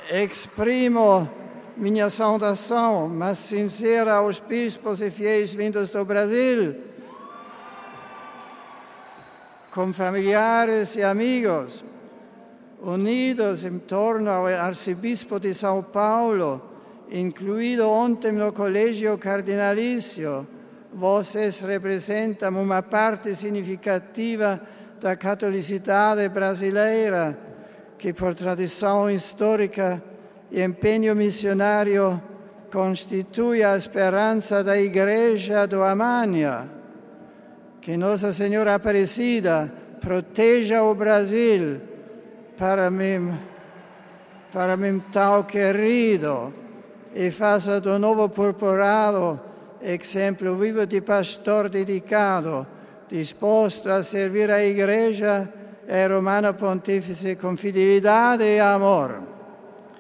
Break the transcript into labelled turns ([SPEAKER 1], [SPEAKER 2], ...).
[SPEAKER 1] exprimo minha saudação mais sincera aos bispos e fiéis vindos do Brasil, com familiares e amigos, unidos em torno ao arcebispo de São Paulo, incluído ontem no Colégio Cardinalício. Vocês representam uma parte significativa da catolicidade brasileira, que por tradição histórica e empenho missionário constitui a esperança da Igreja do Amanhã. Que Nossa Senhora Aparecida proteja o Brasil para mim tão querido e faça do novo purpurado exemplo vivo de pastor dedicado, disposto a servir a Igreja e Romano Pontífice com fidelidade e amor.